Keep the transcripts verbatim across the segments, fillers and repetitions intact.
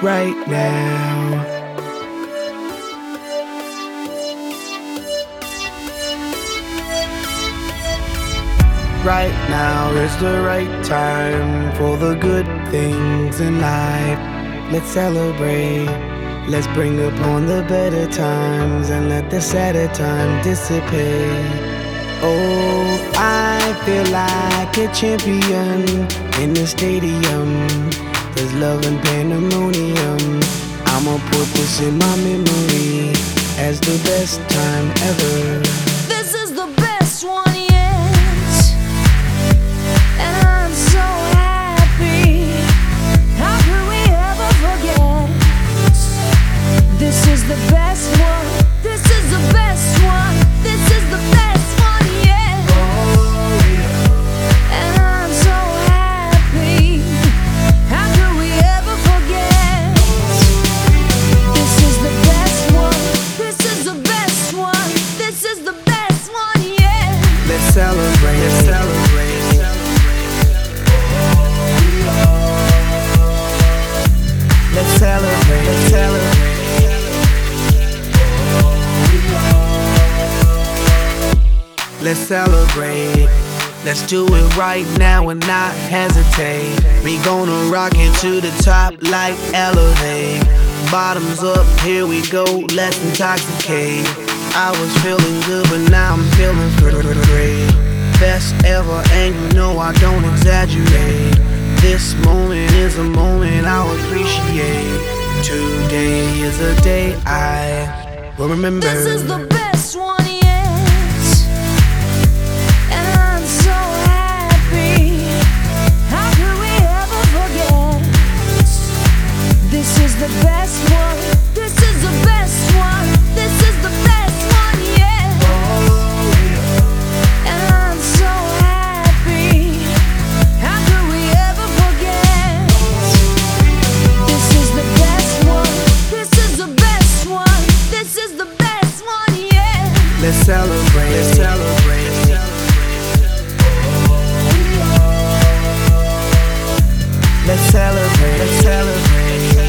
right now. Right now is the right time for the good things in life. Let's celebrate. Let's bring upon the better times and let the sadder time dissipate. Oh, I feel like a champion in the stadium. There's love and pandemonium. I'ma put this in my memory as the best time ever. This is the best one yet, and I'm so happy. How could we ever forget? This is the best one. This is the best one. This is the best one yet. Oh, yeah. And I'm so happy. How could we ever forget? This is the best one. This is the best one. This is the best one yet. Let's celebrate. Let's celebrate. Let's celebrate. Let's celebrate. Let's celebrate. Let's do it right now and not hesitate. We gonna rock it to the top like Elevate. Bottoms up, here we go, let's intoxicate. I was feeling good, but now I'm feeling great. Best ever, and you know I don't exaggerate. This moment is a moment I'll appreciate. Today is a day I will remember. This is the best one yet, and I'm so happy. How could we ever forget? This is the best one. This is the best one. This is the best one yet. And I'm so happy. How could we ever forget? This is the best one. This is the best one. This is the best one yet. Let's celebrate. Let's celebrate. Let's celebrate. Let's celebrate.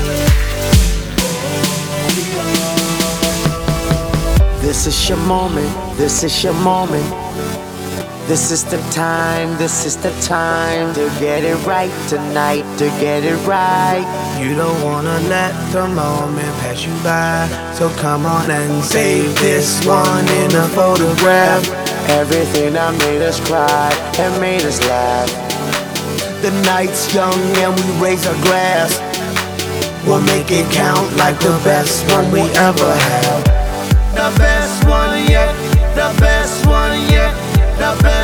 This is your moment, this is your moment. This is the time, this is the time to get it right tonight, to get it right. You don't wanna let the moment pass you by, so come on and save this one in a photograph. Everything that made us cry and made us laugh. The night's young and we raise a glass. We'll make it count like the best one we ever had. The best one yet, the best one yet, the best